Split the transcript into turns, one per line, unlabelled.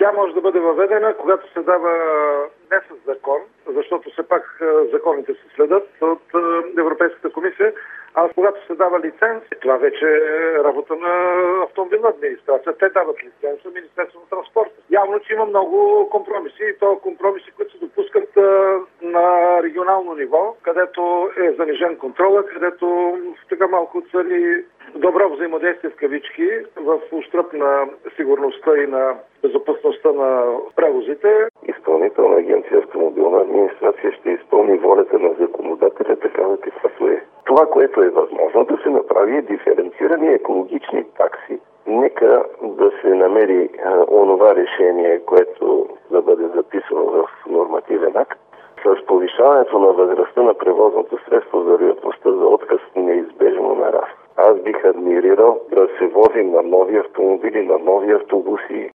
Тя може да бъде въведена, когато се дава не с закон, защото все пак законите се следят от Европейската комисия, а когато се дава лиценз, това вече е работа на автомобилна администрация. Те дават лиценз на Министерството на транспорта. Явно, че има много компромиси и то компромиси, които се допускат на регионално ниво, където е занижен контрола, където така малко цари добро взаимодействие в кавички в ущръб на сигурността и на безопасността на превозите.
Изпълнителна агенция автомобилна администрация ще изпълни волята на законодателя такава каквато е. Това, което е възможно да се направи, е диференцирани екологични такси. Нека да се намери онова решение, което да бъде записано в нормативен акт. С повишаването на възрастта на превозното средство, вероятността за отказ неизбежно нараства. Аз бих адмирирал да се возим на нови автомобили, на нови автобуси,